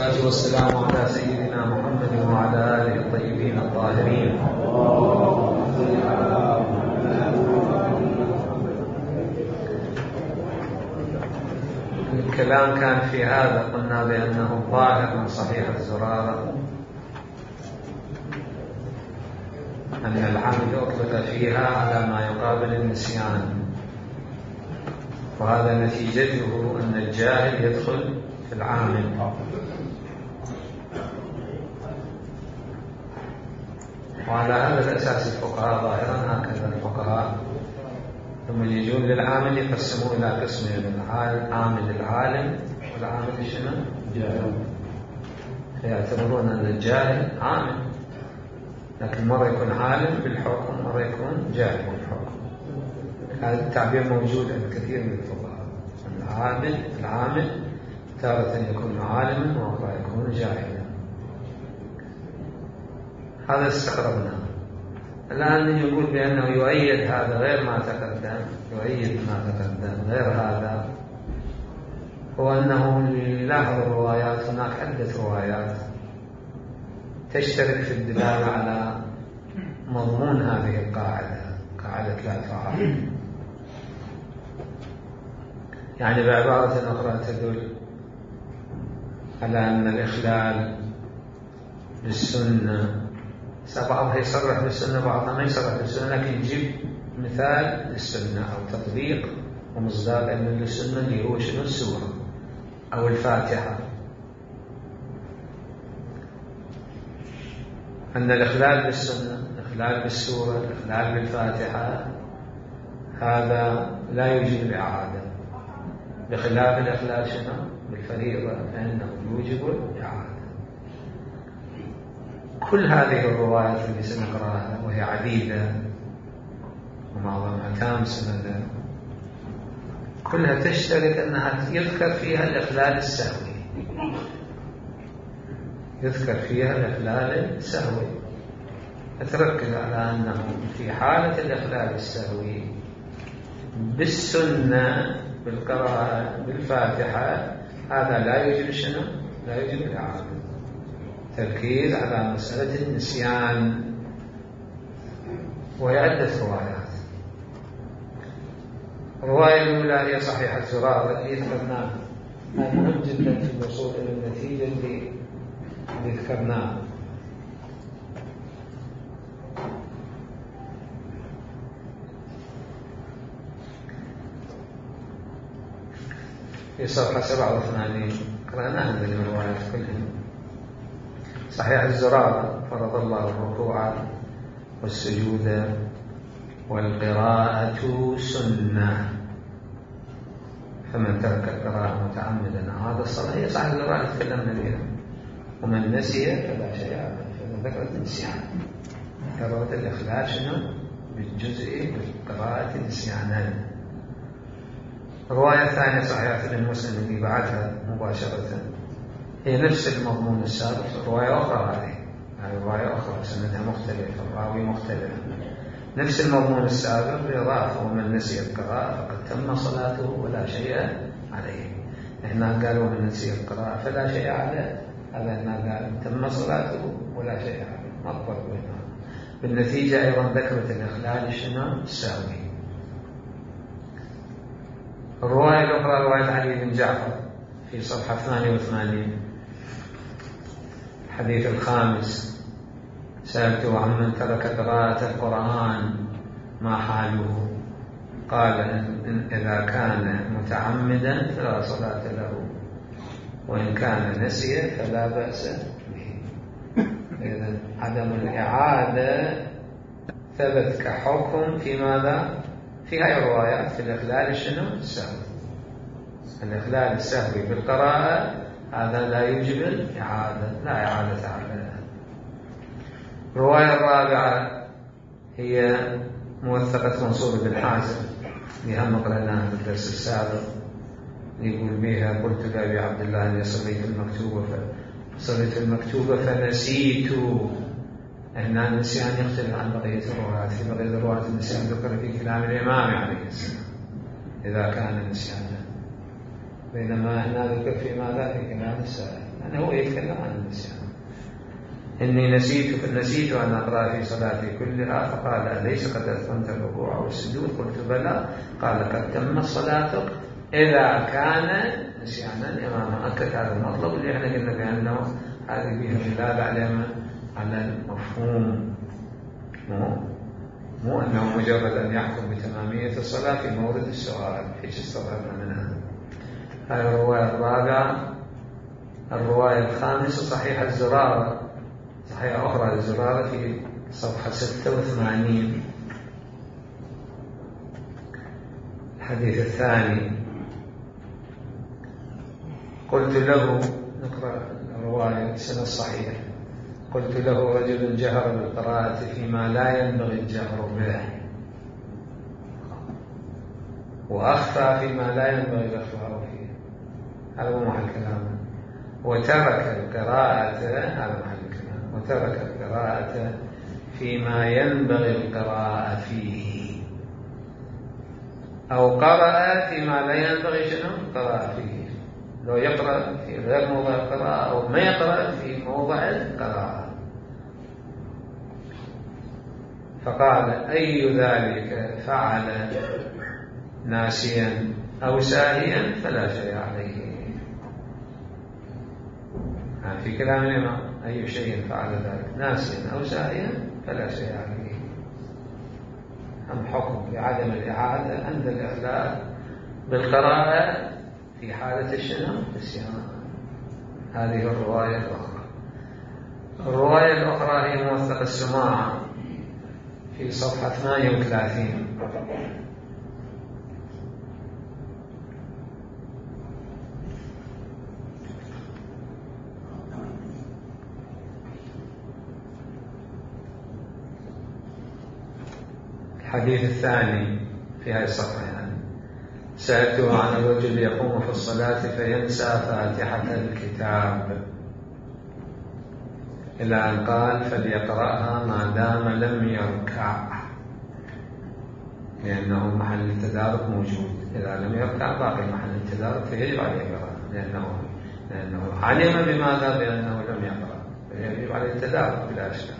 والصلاة والسلام على سيدنا محمد وعلى آله الطيبين الطاهرين. الكلام كان في هذا، قلنا بأنه ظاهر من صحيح الزرارة أن العمد أطلق فيها على ما يقابل النسيان، وهذا نتيجته أن الجاهل يدخل في العامل. وعلى هذا الأساس الفقهاء ظاهرا هكذا الفقهاء ثم يجون للعامل يقسمون إلى قسمين: العامل العالم والعامل شنو؟ جاهل. فيعتبرون أن الجاهل عامل، لكن مرة يكون عالم بالحكم مرة يكون جاهل بالحكم. هذا التعبير موجود عند كثير من الفقهاء. العامل تارة يكون عالما وأخرى يكون جاهلا. هذا استقربناه. الآن يقول بأنه يؤيد هذا غير ما تقدم، غير هذا هو أنه لاحظ الروايات، هناك عدة روايات تشترك في الدلالة على مضمون هذه القاعدة، قاعدة لا تعارض. يعني بعبارة أخرى تدل على أن الإخلال بالسنة، بعضها يصرح بالسنة بعضها ما يصرح بالسنة، لكن يجيب مثال للسنة أو تطبيق ومصداق أن للسنة اللي هو شنو؟ السورة أو الفاتحة. أن الإخلال بالسنة، الإخلال بالسورة، الإخلال بالفاتحة هذا لا يوجب الإعادة، بخلاف الإخلال شنو؟ بالفريضة فإنه يوجب الإعادة. كل هذه الروايات اللي سنقرأها وهي عديدة ومعظمها تام سندا كلها تشترك أنها يذكر فيها الإخلال السهوي، أتركز على أنه في حالة الإخلال السهوي بالسنة بالقراءة بالفاتحة هذا لا يوجب شنو؟ لا يوجب الإعادة. تركيز على مسألة النسيان. وعدة روايات. الرواية الأولى هي صحيح الزرارة التي ذكرناها، مهم جدا في الوصول إلى النتيجة اللي ذكرناها. في صفحة 87 قرأناها من الروايات كلها. صحيح الزرارة: فرض الله الركوع والسجود والقراءة سنة، فمن ترك القراءة متعمدا أعاد الصلاة. هي صحيح الزرارة تكلمنا بها. ومن نسي فلا شيء عليه. فذكرت النسيان، ذكرت الإخلال شنو؟ بالجزء بالقراءة نسيانا. الرواية الثانية صحيحة للمسلم اللي بعدها مباشرة هي نفس المضمون السابق، رواية أخرى. هذه رواية أخرى سندها مختلف، الراوي مختلف، نفس المضمون السابق بإضافة: ومن نسي القراءة فقد تم صلاته ولا شيء عليه. هنا قالوا من نسي القراءة فلا شيء عليه، هذا هنا قال تم صلاته ولا شيء عليه، ما الفرق بينهم؟ بالنتيجة أيضا ذكرت الإخلال شنو؟ السهوي. الرواية الأخرى رواية علي بن جعفر في صفحة 82 الحديث الخامس: سألته عمن ترك قراءة القرآن ما حاله؟ قال: إن إذا كان متعمدا فلا صلاة له، وإن كان نسي فلا بأس به. إذن عدم الإعادة ثبت كحكم في ماذا؟ في هذه الروايات في الإخلال شنو؟ السهوي. الإخلال السهوي بالقراءة هذا لا يوجب الإعادة، لا إعادة عليه. الرواية الرابعة هي موثقة منصور بن حازم اللي هم قرأناها في الدرس السابق، يقول بها: قلت لأبي عبد الله أني صليت المكتوبة فنسيت. هنا النسيان يختلف عن بقية الروايات. في بقية الروايات النسيان ذكر في كلام الإمام عليه السلام إذا كان نسيانا، بينما هنا ذكر في ماذا؟ في كلام السائل. يعني هو يتكلم عن النسيان. إني نسيت أن أقرأ في صلاتي كلها، فقال أليس قد أتممت الركوع والسجود؟ قلت بلى. قال قد تمت صلاتك إذا كان نسيانا إماما. أكد هذا المطلب اللي احنا قلنا بأنه هذه فيها دلالة على المفهوم، مو أنه مجرد أن يحكم بتمامية الصلاة في مورد السؤال. ايش استفدنا من هذا؟ هذه الرواية الرابعة. الرواية الخامسة صحيح الزرارة، صحيح أخرى للزرارة في صفحة 86. الحديث الثاني: قلت له، نقرأ الرواية السنة الصحيح: قلت له رجل جهر بالقراءة فيما لا ينبغي الجهر به، وأخفى فيما لا ينبغي الإخفاء فيه، هذا هو محل كلامه، وترك القراءة، هذا محل كلامه، وترك القراءة فيما ينبغي القراءة فيه، أو قرأ فيما لا ينبغي شنو القراءة فيه، لو يقرأ في غير موضع القراءة أو ما يقرأ في موضع القراءة. فقال: أي ذلك فعل ناسيا أو ساهيا فلا شيء عليه. في كلام الإمام: أي شيء فعل ذلك ناسيا أو ساهيا فلا شيء عليه. أم حكم بعدم الإعادة عند الإخلال بالقراءة في حالة الشنو النسيان. هذه الرواية الأخرى. الرواية الأخرى هي موثق السماع في صفحة 38. الحديث الثاني في هذه الصفحة يعني: سألته عن الرجل يقوم في الصلاة فينسى فاتحة الكتاب، إلى أن قال: فليقرأها ما دام لم يركع، لأنه محل التدارك موجود. إذا لم يركع باقي محل التدارك فيجب عليه القراءة، لأنه علم بماذا؟ بأنه لم يقرأ، فيجب عليه التدارك بلا أشكال.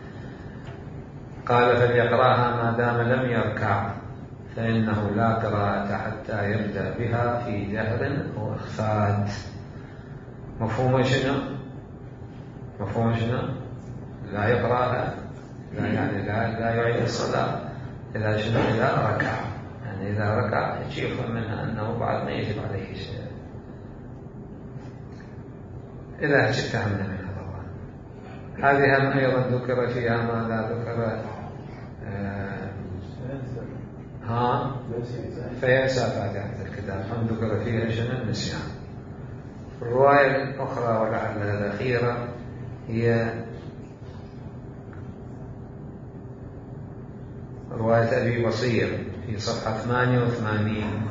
قال: فليقرأها ما دام لم يركع، فإنه لا قراءة حتى يبدأ بها في جهر أو إخفاء. مفهوم شنو؟ لا يقرأها، لا يعيد الصلاة إذا شنو؟ إذا ركع، يعني إذا ركع يفهم منها أنه بعد ما يجب عليه شيء، إذا فهمنا منها طبعا. هذه هم أيضا ذكر فيها ماذا ذكر؟ فينسى فاتحة الكتاب، هم ذكر فيها شنو؟ النسيان. الرواية الأخرى ولعلها الأخيرة هي رواية أبي بصير في صفحة 88.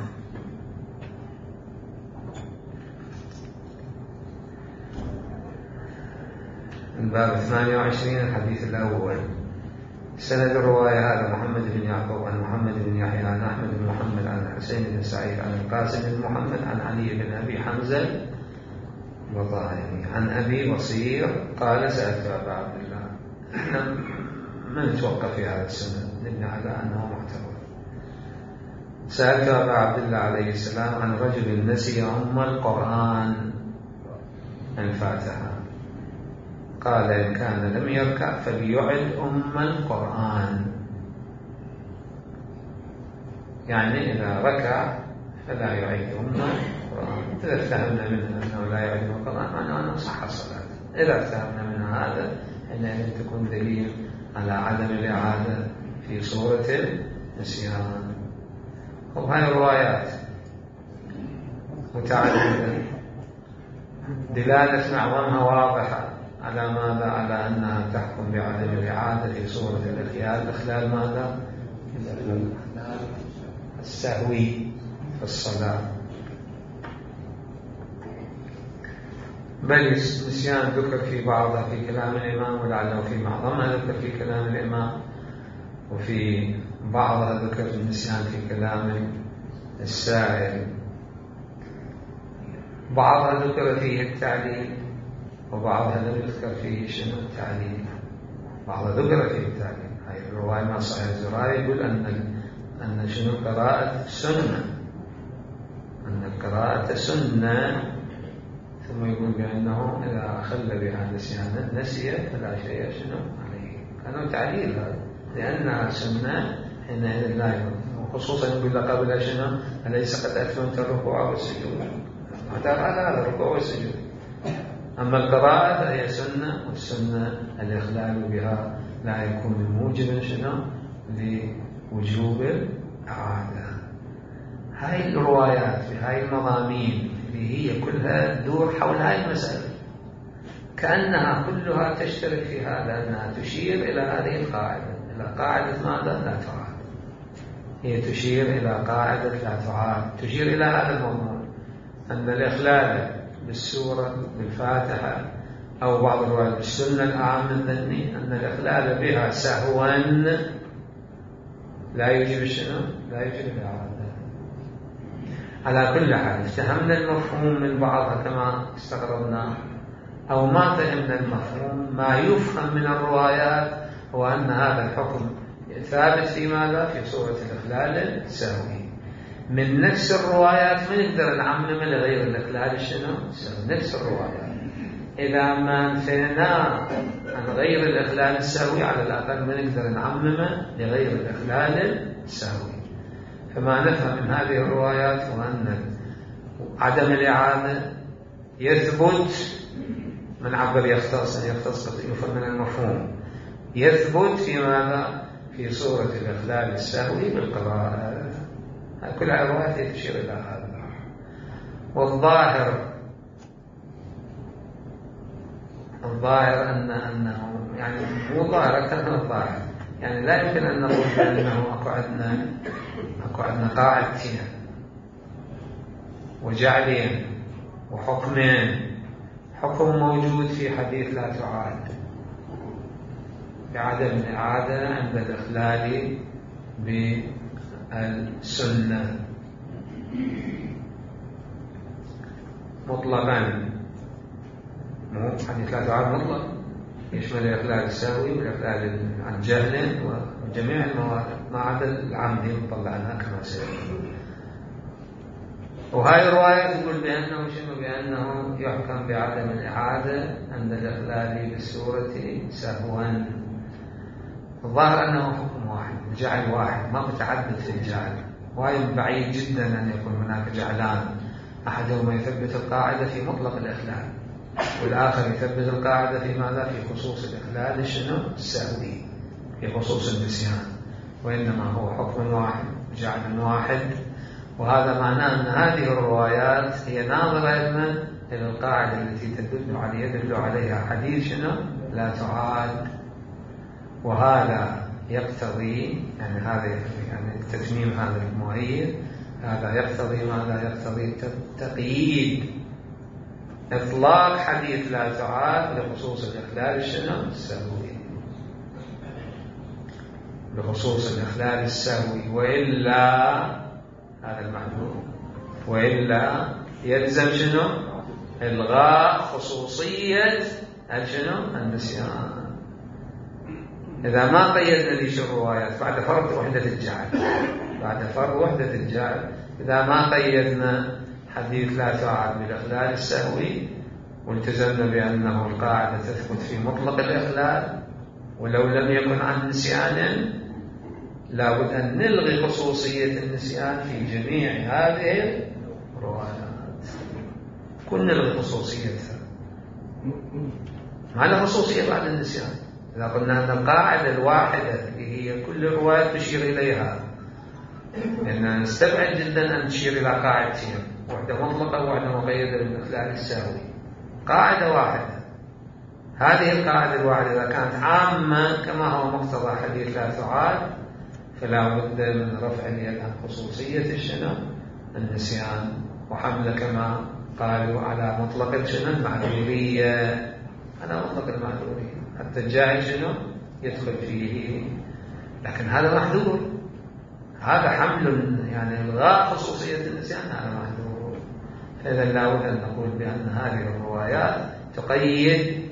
الباب 28 الحديث الأول. سند الرواية هذا: محمد بن يعقوب عن محمد بن يحيى عن أحمد بن محمد عن الحسين بن سعيد عن القاسم بن محمد عن علي بن أبي حمزة وظاهري عن أبي بصير قال: سألت أبا عبد الله. احنا ما نتوقف في هذا السند، نبني على أنه معتبر. سألت أبا عبد الله عليه السلام عن رجل نسي أم القرآن الفاتحة، قال: إن كان لم يركع فليعد أم القرآن، يعني إذا ركع فلا يعيد أم القرآن. إذا فهمنا منها أنه لا يعيد أم القرآن معناه أنه صح الصلاة. إذا فهمنا منها هذا حينئذ تكون دليل على عدم الإعادة في صورة النسيان. وهذه الروايات متعددة، دلالة معظمها واضحة على ماذا؟ على أنها تحكم بعدم الإعادة في صورة الإخلال ماذا؟ السهوي في الصلاة. بل النسيان ذكر في بعضها في كلام الإمام، ولعله في معظمها ذكر في كلام الإمام، وفي بعضها ذكر النسيان في كلام السائل، بعضها ذكر فيه التعليل وبعضها لم يذكر فيه شنو التعليل، بعضها ذكر فيه التعليل. هاي الرواية مع صحيح الزراري يقول أن شنو قراءة سنة، أن القراءة سنة، ثم يقول بأنه إذا أخل بها نسيانا نسي فلا شيء شنو عليه. كانوا تعليل هذا لأنها سنة حينئذ لا يكون، وخصوصا يقول لك قبل شنو أليس قد أتممت الركوع والسجود، هذا الركوع والسجود. أما القراءة فهي سنة، والسنة الإخلال بها لا يكون موجبا شنو لوجوب الإعادة. هاي الروايات في هاي المضامين اللي هي كلها تدور حول هاي المسألة، كأنها كلها تشترك في هذا، أنها تشير إلى هذه القاعدة، إلى قاعدة ماذا؟ لا تعاد. هي تشير إلى قاعدة لا تعاد، تشير إلى هذا المضمون، أن الإخلال بالسورة بالفاتحة أو بعض الروايات بالسنة الأعم الذني أن الإخلال بها سهوا لا يجب شنو؟ لا يجب الإعادة. على كل حال افتهمنا المفهوم من بعضها كما استغربنا، أو ما فهمنا المفهوم. ما يفهم من الروايات هو أن هذا الحكم ثابت في ماذا؟ في صورة الإخلال السهوي. من نفس الروايات ما نقدر نعمم لغير الإخلال شنو؟ نفس الروايات إذا ما انفينا عن غير الإخلال السهوي على الأقل ما نقدر نعمم لغير الإخلال السهوي. فما نفهم من هذه الروايات هو أن عدم الإعادة يثبت، من عبر يختص يفهم من المفهوم، يثبت في ماذا؟ في صورة الإخلال السهوي بالقراءة. كل الروايات تشير إلى هذا. والظاهر أنه يعني مو ظاهر أكثر من الظاهر، يعني لا يمكن أن نقول بأنه أكو عندنا قاعدتين وجعلين وحكمين. حكم موجود في حديث لا تعاد بعدم الإعادة عند الإخلال بالسنة مطلقا، مو حديث لا تعاد مطلق يشمل الإخلال السهوي والإخلال عن جهل وجميع المواد ما عدا العمد يطلع عنها كما سيقول. وهذه الرواية تقول بأنه شنو؟ بأنه يحكم بعدم الإعادة عند الإخلال بالسورة سهوا. الظاهر أنه حكم واحد، جعل واحد، ما متعدد في الجعل، وهي بعيد جدا أن يكون هناك جعلان، أحدهما يثبت القاعدة في مطلق الإخلال والآخر يثبت القاعدة في ماذا؟ في خصوص الإخلال شنو؟ السهوي، في خصوص النسيان. وإنما هو حكم واحد جعل واحد. وهذا معناه أن هذه الروايات هي ناظرة إلى القاعدة التي يدل عليها حديث شنو؟ لا تعاد. وهذا يقتضي يعني تتميم هذا المؤيد، هذا يقتضي ماذا؟ يقتضي تقييد إطلاق حديث لا تعاد لخصوص الإخلال شنو؟ السهوي، بخصوص الإخلال السهوي، وإلا هذا المحذور، وإلا يلزم شنو؟ إلغاء خصوصية شنو؟ النسيان. إذا ما قيدنا ليش الروايات بعد فرض وحدة الجعل، بعد فرض وحدة الجعل، إذا ما قيدنا حديث لا تعاد بالإخلال السهوي والتزمنا بأنه القاعدة تثبت في مطلق الإخلال ولو لم يكن عن نسيان، لابد أن نلغي خصوصية النسيان في جميع هذه الروايات، كل نلغي خصوصيتها، ما لها خصوصية بعد النسيان. إذا قلنا أن القاعدة الواحدة اللي هي كل الروايات تشير إليها، لأن نستبعد جدا أن تشير إلى قاعدتين، واحدة مطلقة وواحدة مقيدة بالإخلال السهوي، قاعدة واحدة. هذه القاعدة الواحدة إذا كانت عامة كما هو مقتضى حديث لا تعاد، فلا بد من رفع اليد عن خصوصية شنو؟ النسيان، وحمل كما قالوا على مطلق شنو؟ المعذورية، على مطلق المعذورية، حتى الجاهل شنو؟ يدخل فيه. لكن هذا محذور، هذا حمل يعني إلغاء خصوصية النسيان، هذا محذور. إذا لا بد أن نقول بأن هذه الروايات تقيد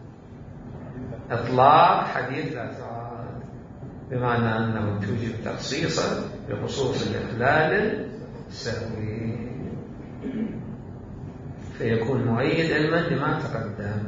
إطلاق حديث لا تعاد، بمعنى أنه توجب تخصيصا بخصوص الإخلال السهوي، فيكون مؤيد علما لما تقدم.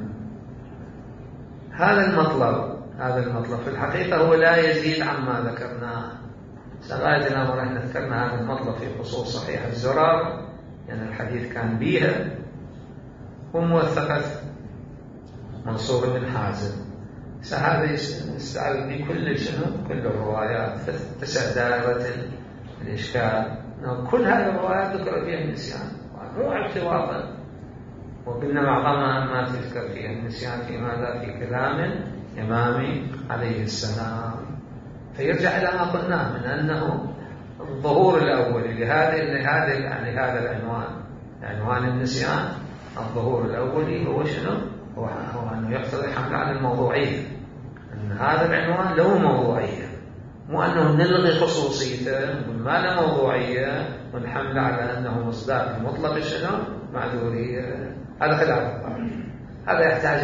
هذا المطلب في الحقيقة هو لا يزيد عما ذكرناه. لغاية الآن احنا ذكرنا هذا المطلب في خصوص صحيح الزرار، يعني الحديث كان بيها وموثقة منصور بن حازم. هذا يستعرض بكل كل الروايات، تسع الإشكال. كل هذه الروايات ذكر فيها النسيان، مو اعتواضا، وقلنا معظمها ما تذكر فيها النسيان في ماذا؟ في كلام إمام عليه السلام. فيرجع إلى ما قلناه من أنه الظهور الأولي لهذا العنوان، عنوان النسيان. الظهور الأولي هو شنو؟ هو أنه يقتضي الحمل على الموضوعية، أن هذا العنوان له موضوعية، مو أنه نلغي خصوصيته وما له موضوعية ونحمل على أنه مصداق مطلق شنو؟ معذورية. هذا خلاف الظاهر، هذا يحتاج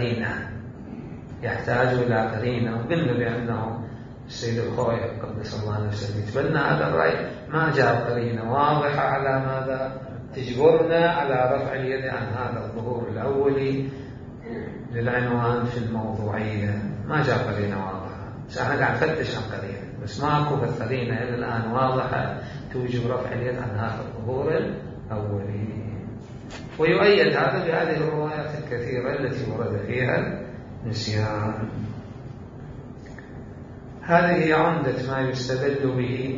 إلى قرينة، وقلنا بأنه السيد الخوي قدس الله نفسه يتبنى هذا الرأي، ما جاء قرينة واضحة على ماذا؟ تجبرنا على رفع اليد عن هذا الظهور الأولي للعنوان في الموضوعية. ما جاء قرينة واضحة، احنا قاعد نفتش عن قرينة، بس ماكو قرينة إلى الآن واضحة توجب رفع اليد عن هذا الظهور الأولي. ويؤيد هذا بهذه الروايات الكثيرة التي ورد فيها نسيان. هذه هي عمدة ما يستدل به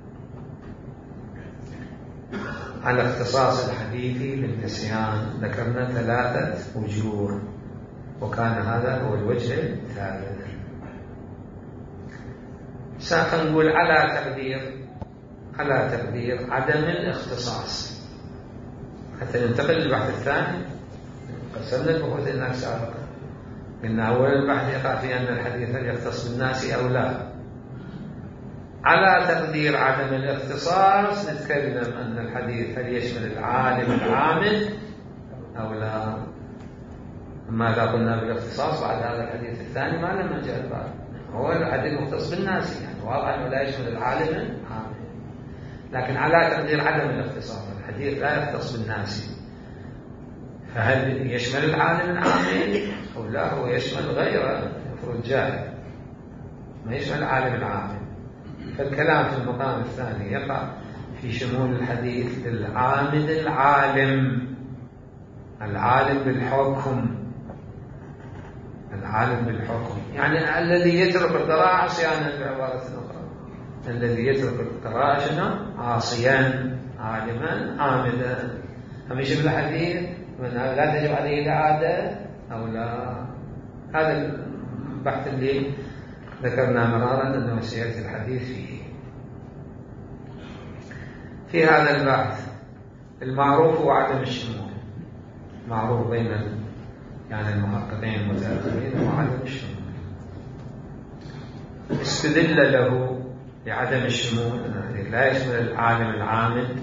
على اختصاص الحديث بالنسيان. ذكرنا 3 وجوه، وكان هذا هو الوجه الثالث. سنقول على تقدير عدم الاختصاص، حتى ننتقل للبحث الثاني. قسمنا البحوث هناك سابقا، قلنا أول البحث يقع في أن الحديث هل يختص بالناس أو لا. على تقدير عدم الاختصاص نتكلم أن الحديث هل يشمل العالم العامل أو لا. ماذا قلنا بالاختصاص بعد هذا الحديث الثاني؟ ما لم نجعل بعد، هو الحديث مختص بالناس، يعني واضح أنه لا يشمل العالم العامل. لكن على تقدير عدم الاختصاص، الحديث لا يختص بالناس، فهل يشمل العالم العامل أو لا؟ هو يشمل غيره، يفرض جاهل، ما يشمل العالم العامل. فالكلام في المقام الثاني يقع في شمول الحديث للعامل العالم بالحكم، يعني الذي يترك القراءة عصيانا، بعبارة أخرى الذي يترك القراءة شنو؟ عاصيا، عالما عاملا. هم يشمل الحديث من لا تجب عليه الإعادة أو لا. هذا البحث اللي ذكرنا مرارا أنه سيأتي الحديث فيه. في هذا البحث المعروف هو عدم الشمول، معروف بين يعني المحققين المتأخرين هو عدم الشمول. استدل له لعدم الشمول لا يشمل العالم العامل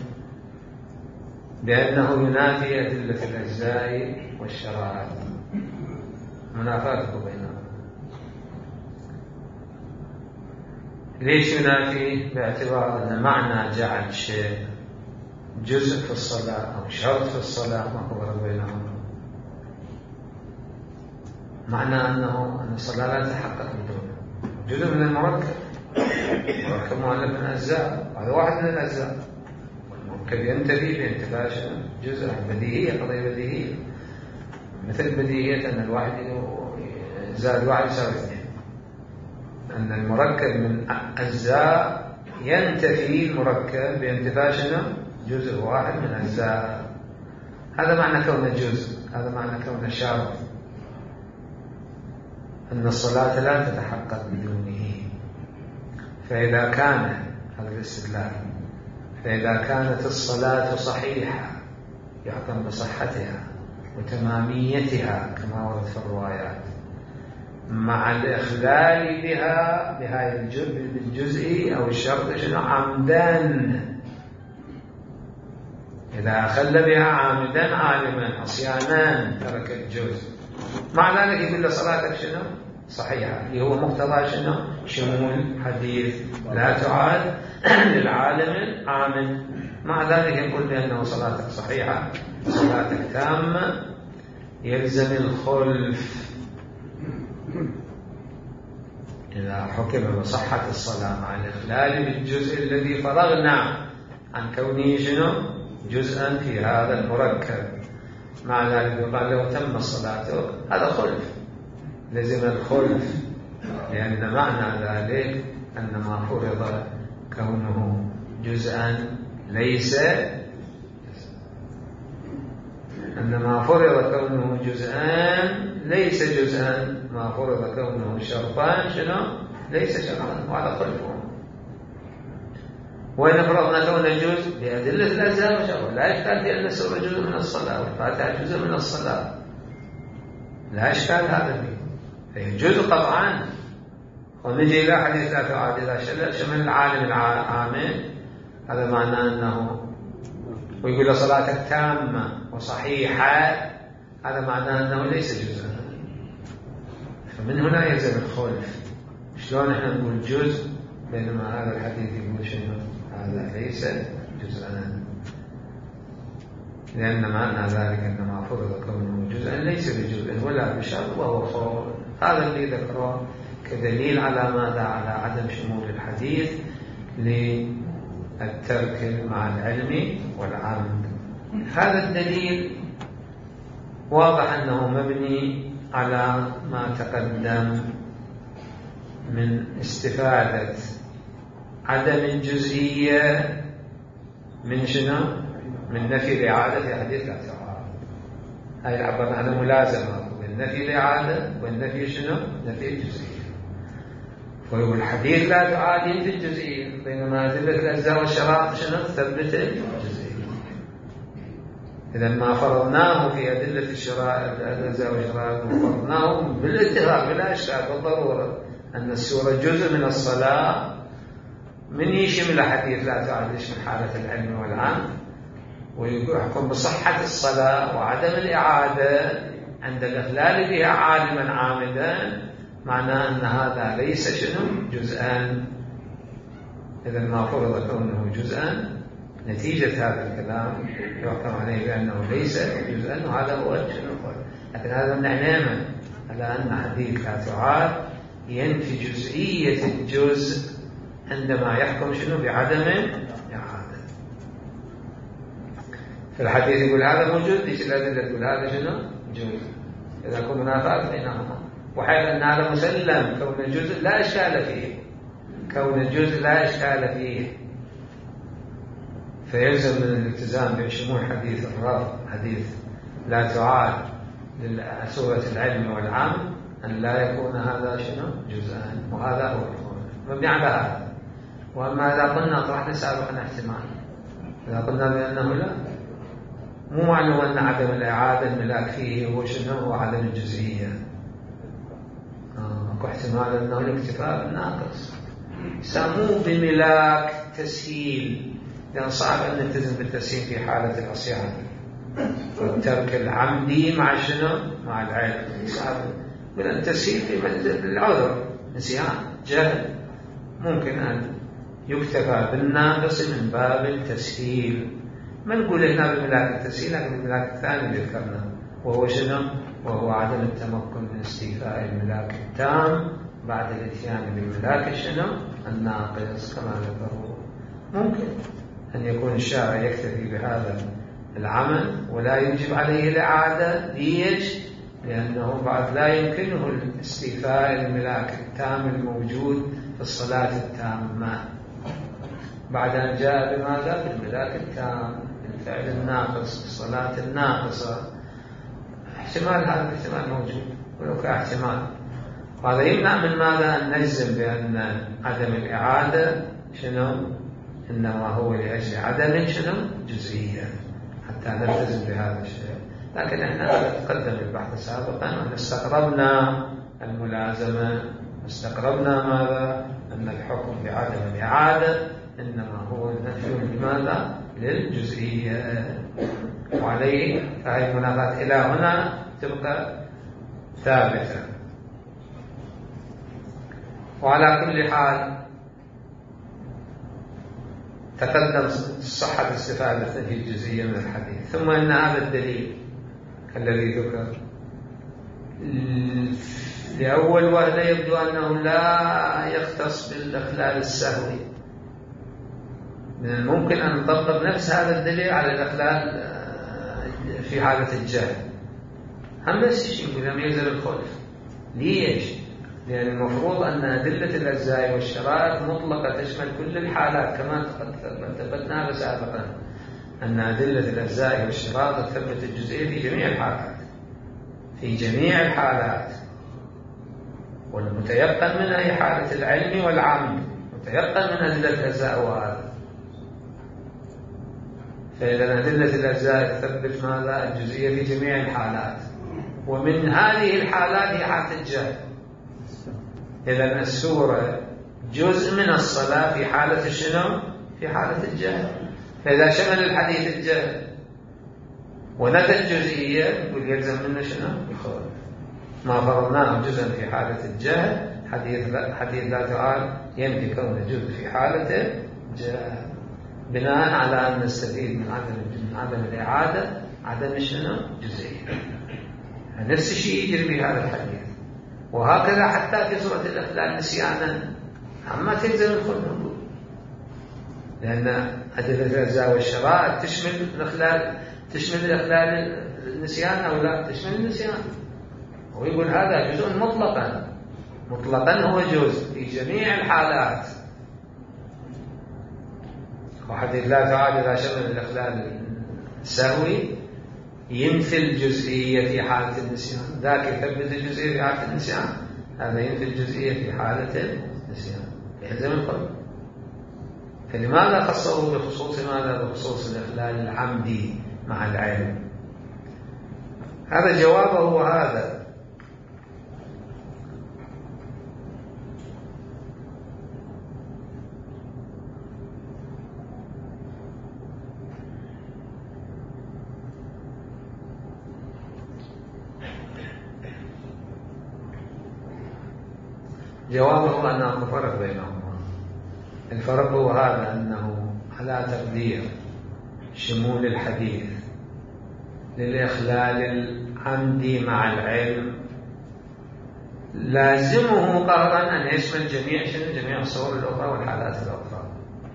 بأنه ينافي أدلة الأجزاء والشرائع، منافاة بينهم. ليش ينافي؟ باعتبار أن معنى جعل شيء جزء في الصلاة أو شرط في الصلاة ما هو فرق بينهم. معنى أن الصلاة لا تتحقق بدونه جزء من المركب مؤلف من الأجزاء، هذا واحد من الأجزاء. والمركب ينتفي بانتفاء جزء بديهية، قضية بديهية، مثل بديهية أن الواحد زائد واحد يساوي 2، أن المركب من أجزاء ينتفي المركب بانتفاء جزء واحد من أجزاء. هذا معنى كون جزء، هذا معنى كون شرط، أن الصلاة لا تتحقق بدونه. فإذا كان هذا الاستدلال، فإذا كانت الصلاة صحيحة يحكم بصحتها وتماميتها كما ورد في الروايات، مع الإخلال بها بهذا بالجزء أو الشرط عمدا، إذا أخل بها عامدا عالما عصيانا ترك الجزء، مع ذلك يقول له صلاتك شنو؟ صحيحة، اللي هو مقتضى شنو؟ شمول حديث لا تعاد للعالم العامل. مع ذلك يقول بأنه صلاتك صحيحة، صلاتك تامة، يلزم الخلف إذا حكم بصحة الصلاة مع الإخلال بالجزء الذي فرغنا عن كونه شنو؟ جزءا في هذا المركب. مع ذلك يقال لو تم صلاته هذا خلف، لزم الخلف، لأن معنى ذلك أن ما فرض كونه جزءا ليس أن ما فرض كونه جزءا ليس جزءا، ما فرض كونه شرطان شنو؟ ليس شرطا، وهذا خلفه. وإن فرضنا كونه جزء بأدلة الأجزاء وشرط، لا إشكال في أن السورة جزء من الصلاة والفاتحة جزء من الصلاة، لا إشكال هذا فيه، فهي جزء قطعا. ونجي إلى حديث لا تعاد إذا شمل العالم العامل، هذا معناه أنه ويقول صلاتك تامة وصحيحة، هذا معناه أنه ليس جزءا. فمن هنا يلزم الخلف. شلون احنا نقول جزء بينما هذا الحديث يقول شنو؟ هذا ليس جزءا، لأن معنى ذلك أن ما فرض كونه جزءا ليس بجزء ولا بشرط وهو خول. هذا اللي ذكره كدليل على ماذا؟ على عدم شمول الحديث للترك مع العلم والعمد. هذا الدليل واضح أنه مبني على ما تقدم من استفادة عدم الجزئية من شنو؟ من نفي الإعادة في حديث لا تعاد. هذه عبر عنها ملازمة بين نفي الإعادة والنفي شنو؟ نفي الجزئية. ويقول الحديث لا تعاد ينفي الجزئية، بينما أدلة الأجزاء والشرائط شنو؟ تثبت الجزئية. إذا ما فرضناه في أدلة الشرائط الأجزاء والشرائط وفرضناه بالاتفاق بلا إشكال بالضرورة أن السورة جزء من الصلاة، من يشمل حديث لا تعاد يشمل حالة العلم والعمد، ويحكم بصحة الصلاة وعدم الإعادة عند الإخلال بها عالما عامدا، معناه أن هذا ليس شنو؟ جزءا. إذا ما فرض كونه جزءا، نتيجة هذا الكلام يحكم عليه بأنه ليس جزءا، وهذا هو شنو؟ لكن هذا نعلم على أن حديث لا تعاد ينفي جزئية الجزء عندما يحكم شنو؟ بعدم إعادة. في الحديث يقول هذا موجود، ليش الأدلة تقول هذا شنو؟ جزء. إذا كنا منافات بينهما، وحيث أن هذا مسلم كون الجزء لا إشكال فيه، كون الجزء لا إشكال فيه، فيلزم من الالتزام بشمول حديث الرفض حديث لا تعاد لسورة العلم والعمل أن لا يكون هذا شنو؟ جزءا، وهذا هو الخلف مبني على هذا. وأما إذا قلنا طرحنا سابقا احتمال، إذا قلنا بأنه لا، مو معلوم أن عدم الإعادة الملاك فيه هو شنو؟ هو عدم الجزئية. أكو احتمال أنه الاكتفاء بالناقص سموه بملاك تسهيل، لأن صعب أن نلتزم بالتسهيل في حالة العصيان والترك العمدي مع شنو؟ مع العلم. صعب من التسهيل في العذر، نسيان، جهل، ممكن أن يكتفى بالناقص من باب التسهيل. ما نقول هنا بملاك التسهيل، لكن الملاك الثاني اللي ذكرنا وهو شنو؟ وهو عدم التمكن من استيفاء الملاك التام بعد الاتيان بالملاك شنو؟ الناقص كما ذكروا. ممكن أن يكون الشارع يكتفي بهذا العمل ولا يجب عليه الإعادة. ليش؟ لأنه بعد لا يمكنه استيفاء الملاك التام الموجود في الصلاة التامة بعد أن جاء بماذا؟ بالملاك التام، الفعل الناقص، الصلاة الناقصة. احتمال هذا الاحتمال موجود ولو كاحتمال، وهذا يمنع من ماذا؟ أن نجزم بأن عدم الإعادة شنو؟ إنما هو لأجل عدم شنو؟ جزئية، حتى نلتزم بهذا الشيء. لكن احنا تقدم البحث سابقا وأن استقربنا الملازمة، استقربنا ماذا؟ أن الحكم بعدم الإعادة إنما هو النفي لماذا؟ للجزئية، وعليه فهذه المنافات إلى هنا تبقى ثابتة. وعلى كل حال تقدم صحة استفادة هذه الجزئية من الحديث. ثم إن هذا الدليل الذي ذكر لأول وهلة يبدو أنه لا يختص بالإخلال السهوي. من الممكن أن نطبق نفس هذا الدليل على الإخلال في حالة الجهل. هم بس شيء لم يزل الخلف. ليش؟ لأن المفروض أن أدلة الأجزاء والشرائط مطلقة تشمل كل الحالات، كما ثبتنا سابقا أن أدلة الأجزاء والشرائط تثبت الجزئية في جميع الحالات، في جميع الحالات، والمتيقن منها هي حالة العلم والعمل، متيقن من أدلة الأجزاء وهذا. فإذا أدلة الأجزاء تثبت ماذا؟ الجزئية في جميع الحالات، ومن هذه الحالات هي حالة الجهل. إذا السورة جزء من الصلاة في حالة شنو؟ في حالة الجهل. فإذا شمل الحديث الجهل ونفى الجزئية يقول يلزم منه شنو؟ الخوف. ما فرضناه جزءا في حالة الجهل، حديث لا تعالى يمكن كونه جزء في حالة الجهل، بناء على أن نستفيد من عدم الإعادة عدم شنو؟ جزئية. نفس الشيء يجري في هذا الحديث، وهكذا حتى في سورة الإخلال نسيانا عما تلزم الخلق، لأن أدلة الأجزاء والشرائط تشمل الإخلال النسيان أو لا؟ تشمل النسيان. ويقول هذا جزء مطلقا هو جزء في جميع الحالات. وحديث لا تعالى إذا شمل الإخلال السهوي ينفي الجزئية في حالة النسيان، ذاك يثبت الجزئية في حالة النسيان، هذا ينفي الجزئية في حالة النسيان، يلزم القلب. فلماذا خصه بخصوص ماذا؟ بخصوص الإخلال العمدي مع العلم. هذا جوابه هو هذا. جوابه أن هناك فرق بينهما. الفرق هو هذا، أنه على تقدير شمول الحديث للإخلال العمدي مع العلم لازمه قهرا أن يشمل جميع الصور الأخرى والحالات الأخرى.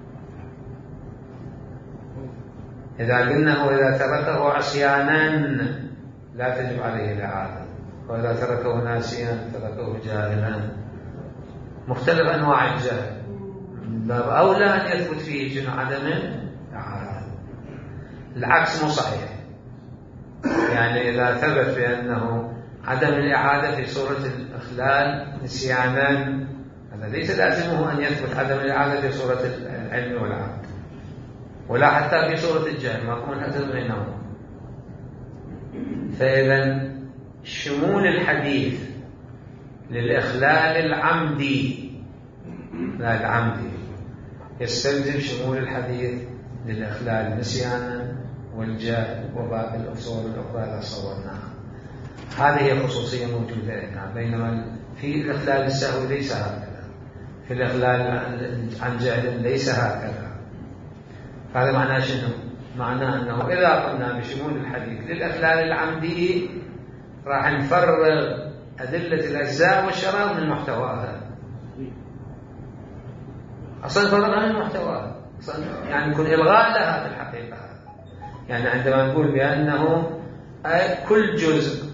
إذا قلنا وإذا تركه عصيانا لا تجب عليه الإعادة، وإذا تركه ناسيا تركه جاهلا، مختلف أنواع الجهل، باب أولى أن يثبت فيه جنو عدم الإعادة. العكس مو صحيح، يعني إذا ثبت بأنه عدم الإعادة في صورة الإخلال نسيانا، هذا ليس لازمه أن يثبت عدم الإعادة في صورة العلم والعمل، ولا حتى في صورة الجهل، ما يكون الحدث بينهما. فإذا شمول الحديث للإخلال العمدي لا العمدي يستلزم شمول الحديث للإخلال نسيانا والجهل وباقي الأصول الأخرى إذا صورناها. هذه هي خصوصية موجودة هنا، بينما في الإخلال السهوي ليس هكذا، في الإخلال عن جهل ليس هكذا. هذا معناه شنو؟ معناه أنه إذا قمنا بشمول الحديث للإخلال العمدي راح نفرغ أدلة الأجزاء والشرائط من محتواها. أصلا فرغنا من محتواها، يعني يكون إلغاء لها في الحقيقة. يعني عندما نقول بأنه كل جزء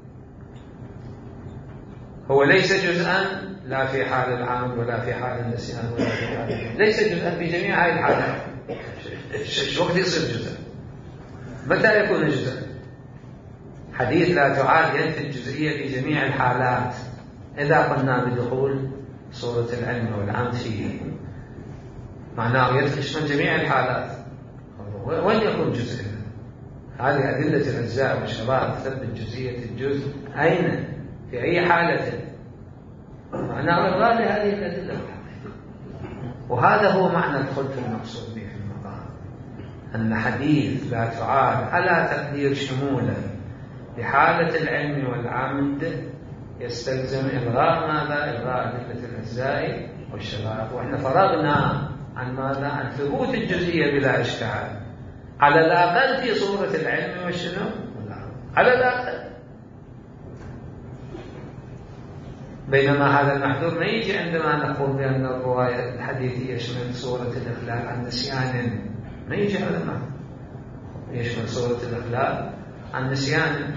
هو ليس جزءا لا في حال العمل ولا في حال النسيان ولا في حال، ليس جزءا في جميع هذه الحالات. شو وقت يصير جزء؟ متى يكون جزء؟ حديث لا تعاد ينفي الجزئية في جميع الحالات إذا قلنا بدخول صورة العلم والعمل فيه، معناه يشمل جميع الحالات. وين يكون جزء؟ هذه أدلة الأجزاء والشرائط تثبت جزئية الجزء أين؟ في أي حالة؟ معناه إلغاء لهذه الأدلة. وهذا هو معنى الخلف المقصود به في المقام، أن حديث لا تعاد على تقدير شموله بحالة العلم والعمد يستلزم إلغاء ماذا؟ إلغاء أدلة الأجزاء والشرائط. وإحنا فرغنا عن ماذا؟ عن ثبوت الجزئية بلا إشكال على الأقل في صورة العلم والشنو؟ على الأقل. بينما هذا المحذور ما يجي عندما نقول بأن الرواية الحديثية يشمل صورة الإخلال عن نسيان، ما يجي هذا المحذور يشمل صورة الإخلال عن نسيان،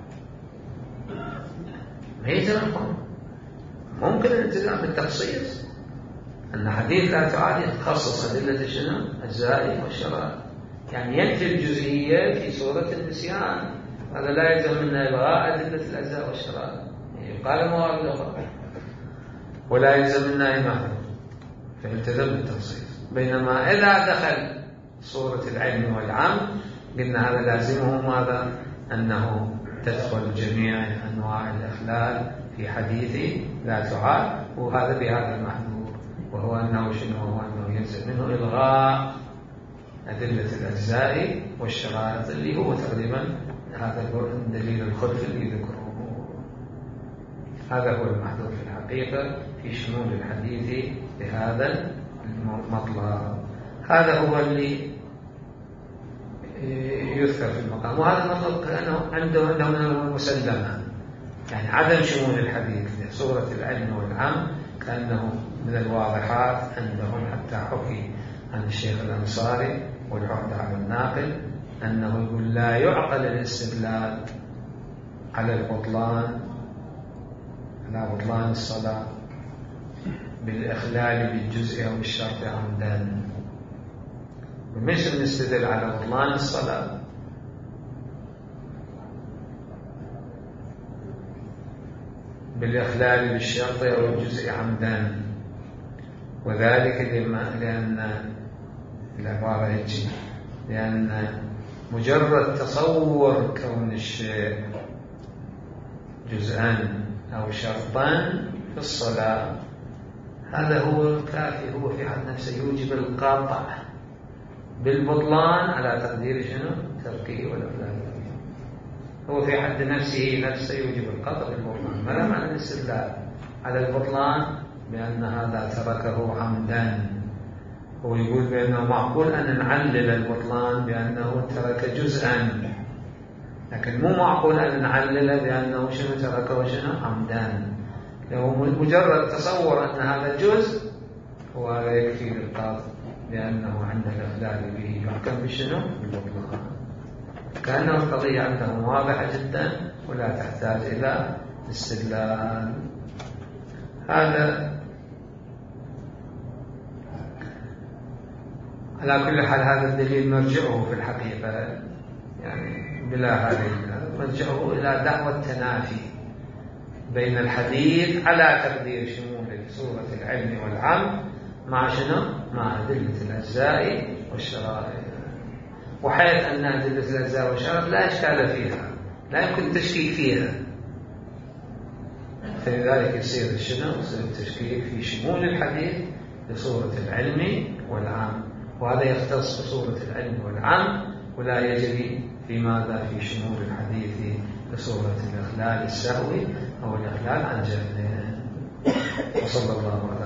ما يتنقل. ممكن الالتزام بالتخصيص أن حديث لا تعاد يتخصص أدلة الشنو؟ الزائد والشرائط، يعني ينفي الجزئية في صورة النسيان، هذا لا يلزم منا إلغاء أدلة الأجزاء والشرائط، يبقى الموارد الأخرى، ولا يلزم منا إمامه فالتزم بالتخصيص. بينما إذا دخل صورة العلم والعمد قلنا هذا لازمه ماذا؟ أنه تدخل جميع أنواع الإخلال في حديث لا تعاد، وهذا بهذا المحذور، وهو أنه شنو؟ هو أنه يلزم منه إلغاء أدلة الأجزاء والشرائط، اللي هو تقريبا هذا دليل الخلف اللي ذكره. هذا هو المحذور في الحقيقة في شمول الحديث بهذا المطلب. هذا هو اللي يذكر في المقام، وهذا المطلب كأنه عنده من المسلمة، يعني عدم شمول الحديث في صورة العلم والعمد كأنه من الواضحات عندهم، حتى حكي عن الشيخ الأنصاري والعهد على الناقل أنه يقول لا يعقل الاستدلال على البطلان، على بطلان الصلاة بالإخلال بالجزء أو الشرط عمدا، ومش نستدل على بطلان الصلاة بالإخلال بالشرط أو الجزء عمدا، وذلك لأن العبارة يجي لأن مجرد تصور كون الشيء جزءا أو شرطا في الصلاة هذا هو الكافي، هو في حد نفسه يوجب القطع بالبطلان على تقدير شنو؟ تركه والإخلال. هو في حد نفسه يوجب القطع بالبطلان، ما معنى الاستدلال على البطلان بأن هذا تركه عمدا؟ هو يقول بأنه معقول أن نعلل البطلان بأنه ترك جزءا، لكن مو معقول أن نعلل بأنه شنو تركه شنو؟ عمدا. لو مجرد تصور أن هذا جزء هو لا يكفي للقاضي لأنه عند الإخلال به يحكم بشنو؟ بالبطلان. كأنه القضية عندهم واضحة جدا ولا تحتاج إلى استدلال. هذا على كل حال هذا الدليل مرجعه في الحقيقة يعني بلا هذه مرجعه إلى دعوة تنافي بين الحديث على تقدير شمول صورة العلم والعمد مع شنو؟ مع أدلة الأجزاء والشرائط، وحيث أن أدلة الأجزاء والشرائط لا إشكال فيها، لا يمكن التشكيك فيها، فلذلك يصير شنو؟ يصير التشكيك في شمول الحديث لصورة العلم والعمد، وهذا يختص بصورة العلم والعمد ولا يجري في ماذا؟ في شمول الحديث لصورة الإخلال السهوي أو الإخلال عن جهل. وصلى الله عليه